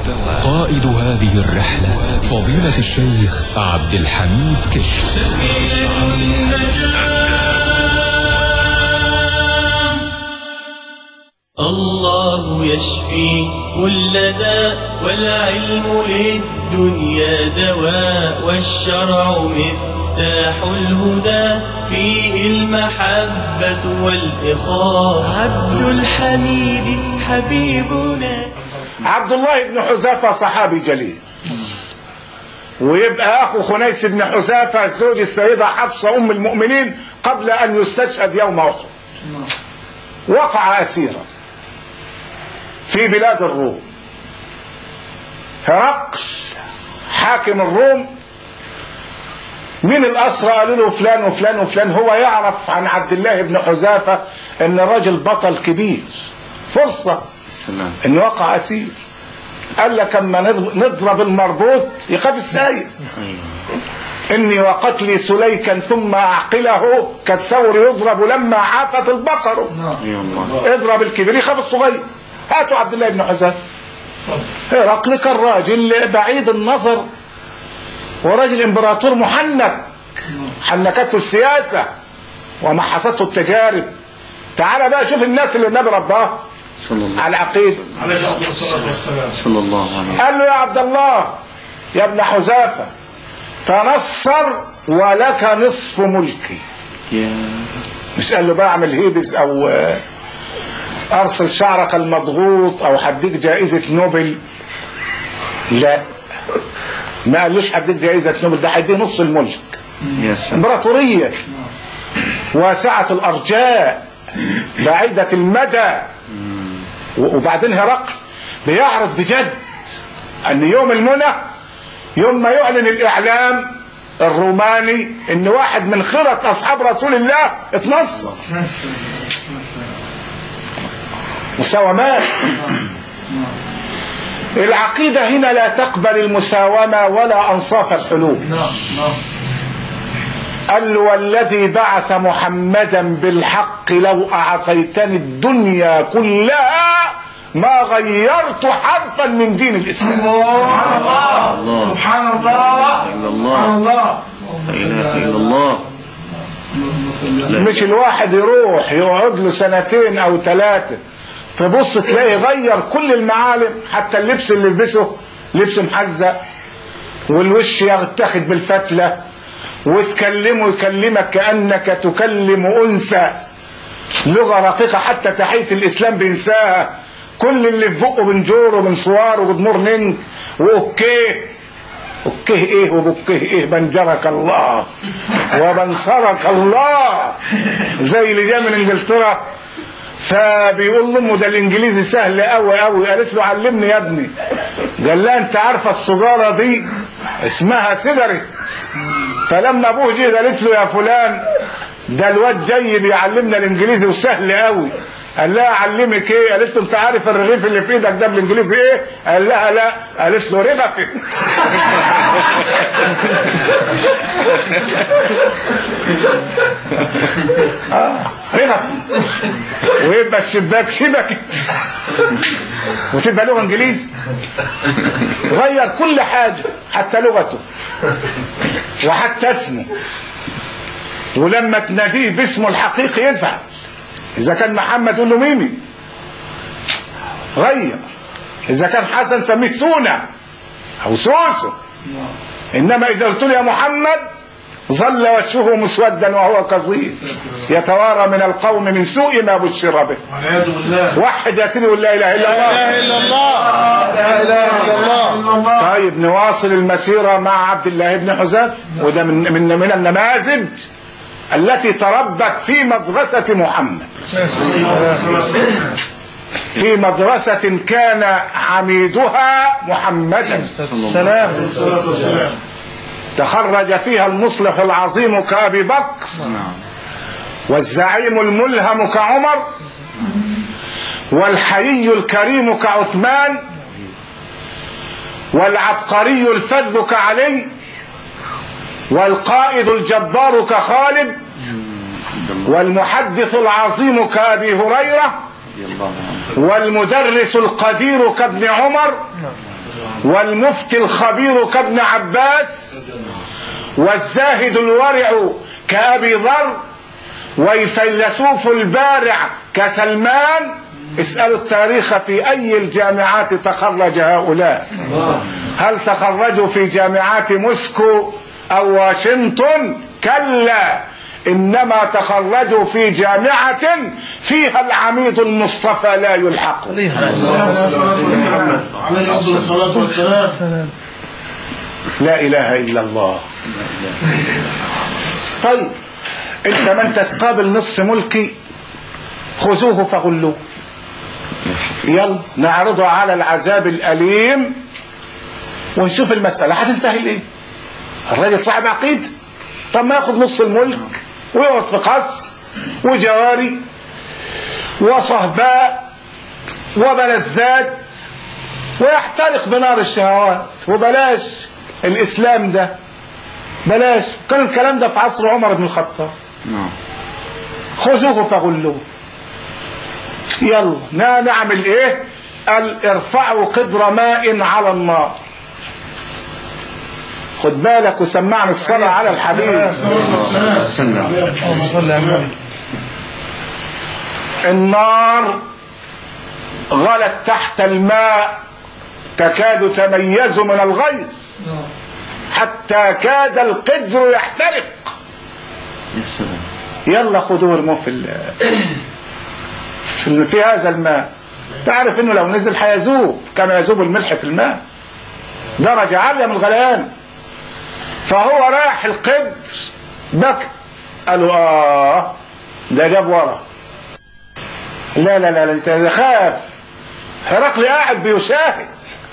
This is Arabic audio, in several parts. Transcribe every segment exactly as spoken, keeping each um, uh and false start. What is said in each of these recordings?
قائد هذه الرحلة فضيلة الشيخ عبد الحميد كشك. الله يشفي كل داء والعلم للدنيا دواء والشرع مفتاح الهدى فيه المحبة والإخاء. عبد الحميد حبيبنا. عبد الله بن حذافة صحابي جليل، ويبقى أخو خنيس بن حذافة زوج السيدة حفصة أم المؤمنين قبل أن يستشهد يوم أحد. وقع أسيرا في بلاد الروم. هرقل حاكم الروم من الأسرى قالوا له فلان وفلان وفلان. هو يعرف عن عبد الله بن حذافة ان الرجل بطل كبير، فرصة ان وقع أسير. قال لك اما نضرب المربوط يخاف الساير. اني وقتلي سليكا ثم اعقله كالثور يضرب لما عافت البقر. اضرب الكبير يخاف الصغير. هاتوا عبد الله بن حذافة. هرقل كان راجل بعيد النظر وراجل امبراطور محنك، حنكته السياسة ومحصته التجارب. تعال بقى شوف الناس اللي النبي رباه على العقيدة صلى الله عليه وسلم. قال له يا عبد الله يا ابن حذافة تنصر ولك نصف ملكي. مش قال له بقى اعمل هيبز او ارسل شعرك المضغوط او هديك جائزة نوبل. لا، ما قالوش هديك جائزة نوبل، ده هيديه نص الملك. امبراطورية واسعة الارجاء بعيدة المدى. وبعدين هرقل بيعرض بجد ان يوم المنى يوم ما يعلن الاعلام الروماني ان واحد من خيرة اصحاب رسول الله اتنصر. مساومات. العقيدة هنا لا تقبل المساومة ولا أنصاف الحلول. قال والذي بعث محمدا بالحق لو أعطيتني الدنيا كلها ما غيرت حرفا من دين الإسلام. الله سبحان الله سبحان الله لا إله إلا الله. مش الواحد يروح يقعد له سنتين أو ثلاثة تبص تلاقي غير كل المعالم، حتى اللبس اللي لبسه لبس محزق والوش يتاخد بالفتلة وتكلمه يكلمك كأنك تكلم أنثى، لغة رقيقة، حتى تحية الإسلام بينساها. كل اللي في بقه بنجور وبنصوار وجود مورنينج وأوكيه. أوكيه إيه وبوكيه إيه؟ بنجرك الله وبنصرك الله. زي اللي جاء من إنجلترا فبيقول لامه ده الانجليزي سهل قوي قوي. قالت له علمني يا ابني. قال لها انت عارفه السجاره دي اسمها سيجاريت. فلما ابوه جه قالت له يا فلان ده الواد جاي بيعلمنا الانجليزي وسهل قوي. قال لها اعلمك ايه؟ قالت له انت عارف الرغيف اللي في ايدك ده بالانجليزي ايه؟ قال لها لا. قالت له رغفت. اه رغف. ويبقى الشباك شبكت وتبقى لغه انجليزي. غير كل حاجه حتى لغته وحتى اسمه. ولما تناديه باسمه الحقيقي يزعل. إذا كان محمد قول له ميمي. غير. إذا كان حسن سميه سونا أو سوسو. إنما إذا قلت له يا محمد ظل وجهه مسودا وهو كظيم يتوارى من القوم من سوء ما بشر به. وحد يا سيدي ولا إله إلا الله. لا إله إلا الله. لا إله إلا الله. طيب نواصل المسيرة مع عبد الله بن حذافة. وده من من من النماذج التي تربت في مدرسة محمد، في مدرسة كان عميدها محمدا سلام. تخرج فيها المصلح العظيم كأبي بكر والزعيم الملهم كعمر والحيي الكريم كعثمان والعبقري الفذ كعلي والقائد الجبار كخالد والمحدث العظيم كأبي هريرة والمدرس القدير كابن عمر والمفتي الخبير كابن عباس والزاهد الورع كأبي ذر والفيلسوف البارع كسلمان. اسألوا التاريخ في أي الجامعات تخرج هؤلاء. هل تخرجوا في جامعات موسكو أو واشنطن؟ كلا، إنما تخرجوا في جامعة فيها العميد المصطفى لا يلحق. لا إله إلا الله. طيب انت من تستقابل نصف ملكي خذوه فغلوه، يلا نعرضه على العذاب الأليم ونشوف المسألة هتنتهي ليه. الراجل صاحب عقيد، طب ما ياخد نص الملك ويقعد في قصر وجواري وصهباء وبلزات ويحترق بنار الشهوات، وبلاش الإسلام ده، بلاش. كان الكلام ده في عصر عمر بن الخطاب. خذوه فغلوه. يلا نعمل ايه؟ قال ارفعوا قدر ماء على النار. خد بالك وسمعني الصلاة على الحبيب. النار غلت تحت الماء تكاد تميز من الغيظ حتى كاد القدر يحترق. يلا خدوه ارموه في, في في هذا الماء. تعرف انه لو نزل هيذوب كما يذوب الملح في الماء، درجة عالية من الغليان. فهو راح القدر بكى، قالوا اه ده جاب ورا. لا لا لا انت خاف. هرقل قاعد بيشاهد.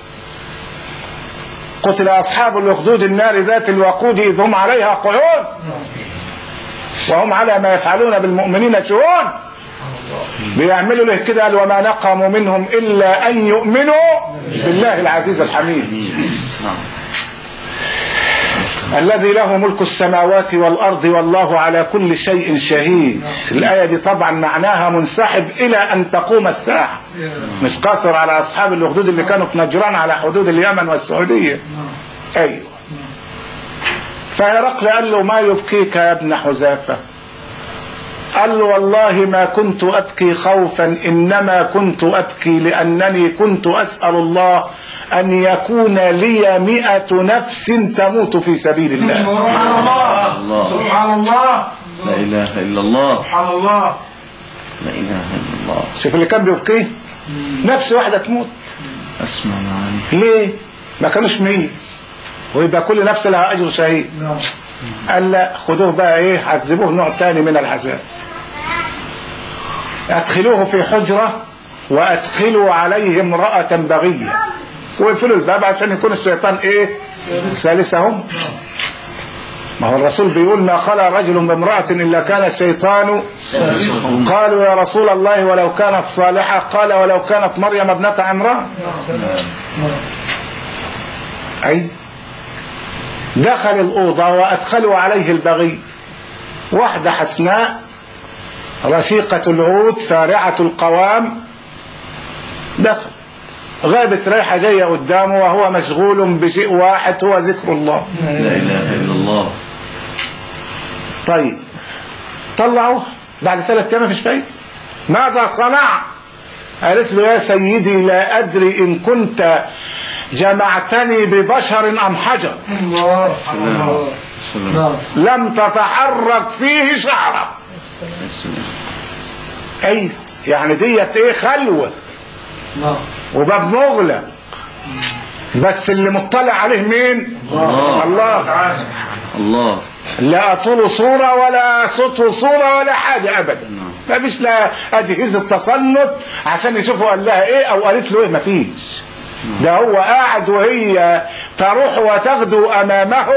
قتل أصحاب الأخدود النار ذات الوقود إذ هم عليها قعود وهم على ما يفعلون بالمؤمنين شهود. بيعملوا له كده. قال وما نقموا منهم إلا أن يؤمنوا بالله العزيز الحميد الذي له ملك السماوات والأرض والله على كل شيء شهيد. الآية دي طبعا معناها منسحب إلى أن تقوم الساعة، مش قاصر على أصحاب الأخدود اللي كانوا في نجران على حدود اليمن والسعودية. أيوة. فهرقل قال له ما يبكيك يا ابن حذافة؟ قال له والله ما كنت أبكي خوفا، إنما كنت أبكي لأنني كنت أسأل الله أن يكون لي مئة نفس تموت في سبيل الله. سبحان الله سبحان الله لا إله إلا الله سبحان الله لا إله إلا الله. شوف اللي كان بيبكيه نفس واحدة تموت. أسمع معاني. ليه؟ ما كانوش مية ويبقى كل نفس لها أجر شهيد. قال لا خدوه بقى ايه، عذبوه نوع تاني من العذاب. ادخلوه في حجرة وادخلوا عليه امرأة بغية ويقفلوا الباب عشان يكون الشيطان ايه ثالثهم. ما هو الرسول بيقول ما خلى رجل بامرأة إلا كان الشيطان. قالوا يا رسول الله ولو كانت صالحة؟ قال ولو كانت مريم ابنة عمران. أي دخل الأوضة وأدخلوا عليه البغي، واحدة حسناء رشيقة العود فارعة القوام. دخل غابت رايحة جاية قدامه وهو مشغول بشيء واحد هو ذكر الله. لا إله إلا الله. طيب طلعوه بعد ثلاثة أيام مفيش فايدة. ماذا صنع؟ قالت له يا سيدي لا أدري إن كنت جمعتني ببشر أم حجر. الله الله. لم تتحرك فيه شعرة. أي يعني ديت إيه خلوة وباب مغلق، بس اللي مطلع عليه مين؟ الله الله. الله. لا طول صورة ولا صوت صورة ولا حاجة أبدا. ما فيش لا أجهزة تصنت عشان يشوفوا قال لها إيه أو قالت له إيه، ما فيش. ده هو قاعد وهي تروح وتغدو أمامه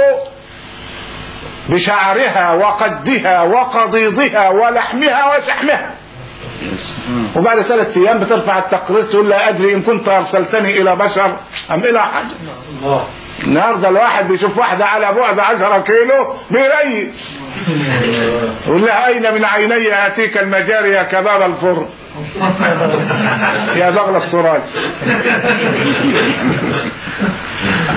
بشعرها وقدها وقضيضها ولحمها وشحمها. وبعد ثلاثة أيام بترفع التقرير تقول لا أدري إن كنت أرسلتني إلى بشر أم إلى حاجة. النهارده الواحد بيشوف واحدة على بعد عشرة كيلو بيريق يقول لها أين من عيني آتيك المجاري يا كباب الفرن يا بغل السراج.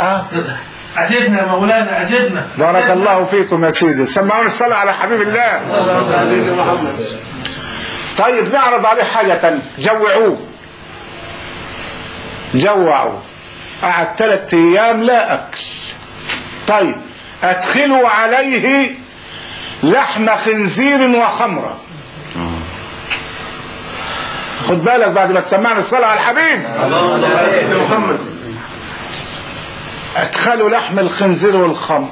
اه أزدنا يا مولانا أزدنا. بارك الله فيكم يا سيدي. سمعوني الصلاة على حبيب الله. طيب نعرض عليه حاجة تانية. جوعوه جوعوا قعد ثلاث ايام لا اكل. طيب ادخلوا عليه لحم خنزير وخمرة. خد بالك بعد ما تسمعنا الصلاة على الحبيب. ادخلوا لحم الخنزير والخمر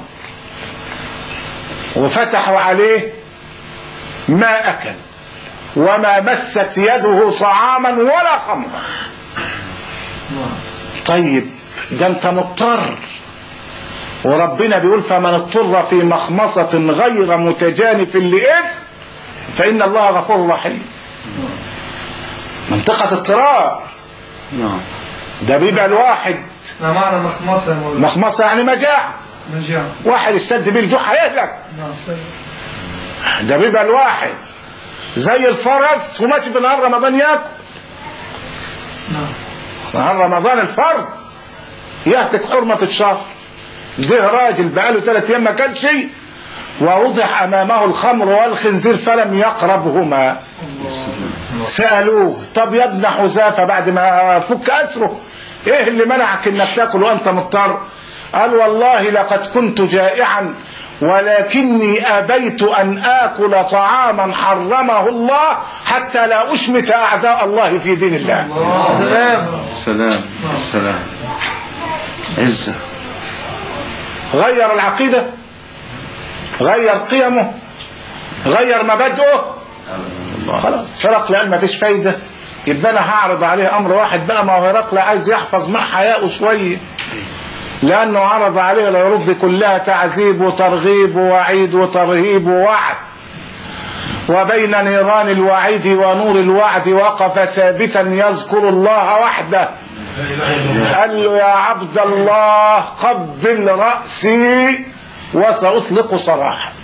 وفتحوا عليه ما اكل وما مست يده طعاما ولا خمرا. طيب ده انت مضطر، وربنا بيقول فمن اضطر في مخمصة غير متجانف لإثم فإن الله غفور رحيم. منطقة اضطرار. ده بيبقى الواحد ما معنى مخمصة يا مولانا؟ مخمصة يعني مجاعة. مجاعة. واحد اشتد بيه الجوع هيهلك. ده بيبقى الواحد زي الفرس وماشي في نهار رمضان ياكل. نهار رمضان الفرد يهتك حرمة الشهر. ده راجل بقاله ثلاث ايام ما كان شيء ووضع امامه الخمر والخنزير فلم يقربهما. سألوه طب يا ابن حذافة بعد ما فك أسره ايه اللي منعك انك تاكل وانت مضطر؟ قال والله لقد كنت جائعا ولكني أبيت أن آكل طعاما حرمه الله حتى لا أشمت أعداء الله في دين الله. سلام سلام سلام. عزة. غير العقيدة، غير قيمه، غير مبادئه. خلاص هرقل قال ما فيش فايدة، يبقى أنا هعرض عليه أمر واحد بقى. ما هو هرقل عايز يحفظ مع حياءه شوية، لأنه عرض عليه العروض دي كلها تعذيب وترغيب ووعيد وترهيب ووعد. وبين نيران الوعيد ونور الوعد وقف ثابتا يذكر الله وحده. قال له يا عبد الله قبل رأسي وسأطلق سراحك.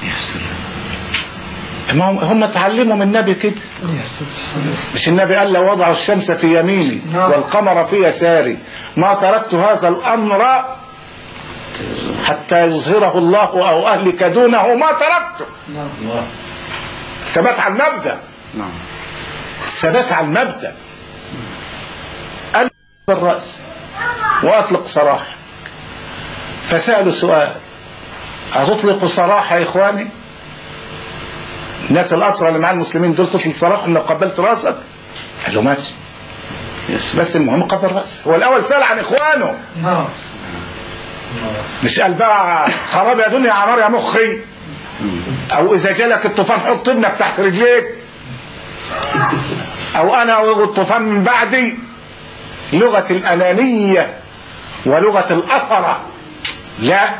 هم اتعلموا من النبي كده. مش النبي قال لو وضعوا الشمس في يميني والقمر في يساري ما تركت هذا الأمر حتى يظهره الله أو أهلك دونه ما تركته. الثبات على المبدأ. الثبات على المبدأ. قال بالرأس وأطلق سراحك. فسألوا سؤال أتطلق سراح يا إخواني؟ الناس الأسرى اللي مع المسلمين دول تطلق سراحهم لو قبلت راسك؟ قال له ماشي بس المهم قبل راسه. هو الأول سأل عن إخوانه، مش قال بقى خراب يا دنيا عمار يا مخي، أو إذا جالك الطوفان حط ابنك تحت رجليك، أو أنا والطوفان من بعدي. لغة الأنانية ولغة الأثرة. لا،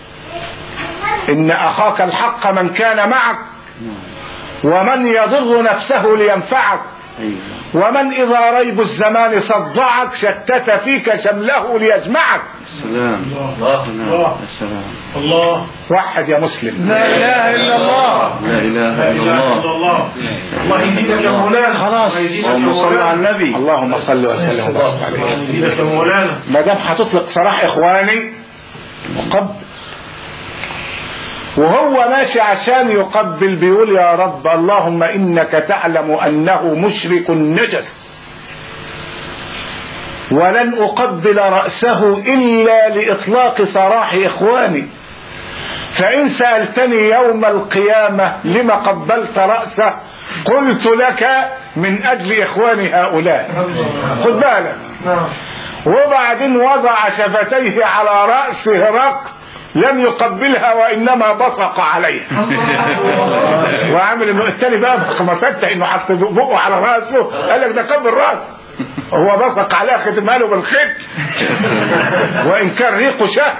إن أخاك الحق من كان معك ومن يضر نفسه لينفعك ومن إذا ريب الزمان صدعك شتت فيك شمله ليجمعك. سلام الله سلام الله. وحد يا مسلم. لا إله إلا الله. لا إله إلا الله. الله يزيدك يا مولانا. خلاص اللهم صل على النبي. اللهم صل وسلم وبارك عليه. يزيدك يا مولانا. ما دام هتطلق سراح إخواني وقبل. وهو ماشي عشان يقبل بيقول يا رب اللهم إنك تعلم أنه مشرك نجس ولن أقبل رأسه إلا لإطلاق سراح إخواني، فإن سألتني يوم القيامة لما قبلت رأسه قلت لك من أجل إخواني هؤلاء. خد بالك. وبعدين وضع شفتيه على رأس هرقل لم يقبلها وإنما بصق عليها. وعامل انه التاني بقى ما صدق انه حط بقه على راسه، قال لك ده قبل راسه، هو بصق عليها ختمها له بالختم وان كان ريقه شهد.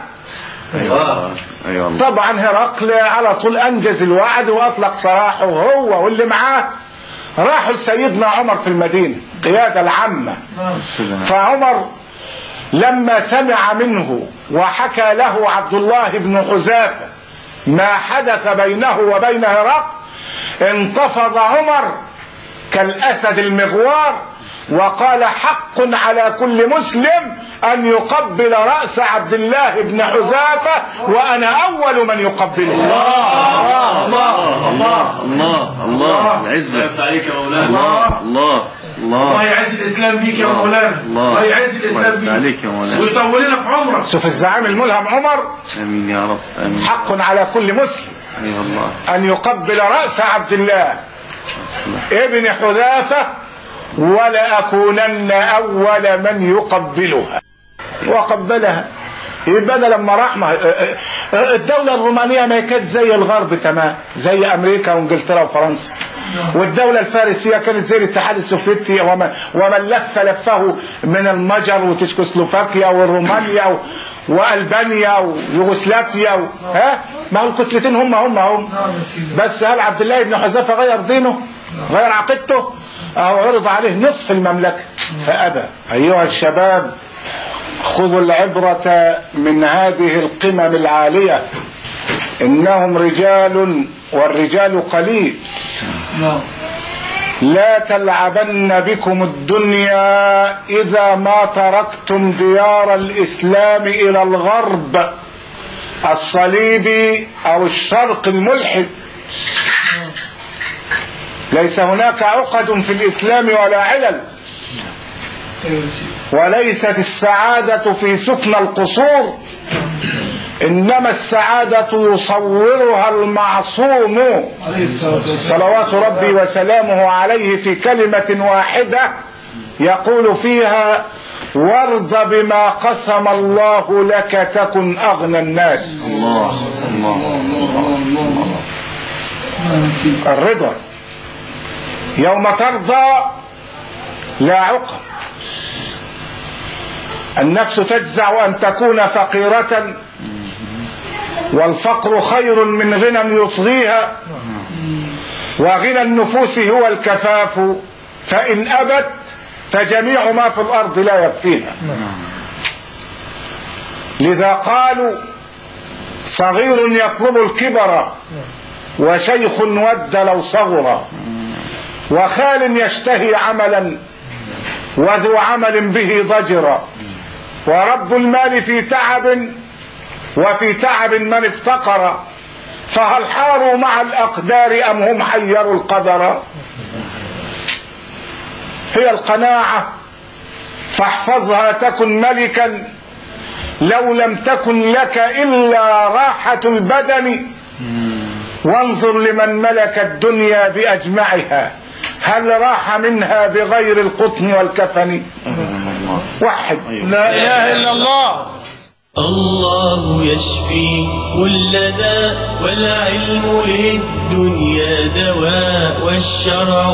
طبعا هرقل على طول انجز الوعد واطلق سراحه هو واللي معاه. راحوا لسيدنا عمر في المدينه قياده العامه. فعمر لما سمع منه وحكى له عبد الله بن حذافة ما حدث بينه وبين هرقل انتفض عمر كالأسد المغوار وقال حق على كل مسلم أن يقبل رأس عبد الله بن حذافة وأنا أول من يقبله. الله الله الله الله الله العزة عليك يا مولانا. الله الله الله الله يعز الإسلام بيك يا مولانا. الله يعز الإسلام بيك عليك يا مولانا ويطول لنا في عمرك. شوف الزعيم الملهم عمر. آمين يا رب آمين. حق على كل مسلم أي والله أن يقبل رأس عبد الله ابن حذافة ولا أكونن أول من يقبلها. وقبلها. يبقى لما راح الدولة الرومانية ما كانت زي الغرب تمام، زي أمريكا وإنجلترا وفرنسا، والدولة الفارسية كانت زي الاتحاد السوفيتي ومن, ومن لف لفه من المجر وتشكوسلوفاكيا ورومانيا وألبانيا ويوغوسلافيا. ها ما هو الكتلتين هم هم هم بس. هل عبد الله بن حذافة غير دينه؟ غير عقيدته؟ أو عرض عليه نصف المملكة فأبى. أيها الشباب خذوا العبرة من هذه القمم العالية، إنهم رجال والرجال قليل. لا تلعبن بكم الدنيا إذا ما تركتم ديار الإسلام إلى الغرب الصليبي أو الشرق الملحد. ليس هناك عقد في الإسلام ولا علل، وليست السعادة في سكن القصور، إنما السعادة يصورها المعصوم صلوات ربي وسلامه عليه في كلمة واحدة يقول فيها: وارض بما قسم الله لك تكن أغنى الناس. الله الله الرضا يوم ترضى لا عقب. النفس تجزع أن تكون فقيرة، والفقر خير من غنى يطغيها، وغنى النفوس هو الكفاف، فإن أبت فجميع ما في الأرض لا يكفيها. لذا قالوا: صغير يطلب الكبر، وشيخ ود لو صغر، وخال يشتهي عملا، وذو عمل به ضجر، ورب المال في تعب، وفي تعب من افتقر، فهل حاروا مع الأقدار أم هم حيروا القدر. هي القناعة فاحفظها تكن ملكا، لو لم تكن لك إلا راحة البدن، وانظر لمن ملك الدنيا بأجمعها، هل راح منها بغير القطن والكفن. وحد لا إله إلا الله. الله يشفي كل داء، والعلم للدنيا دواء، والشرع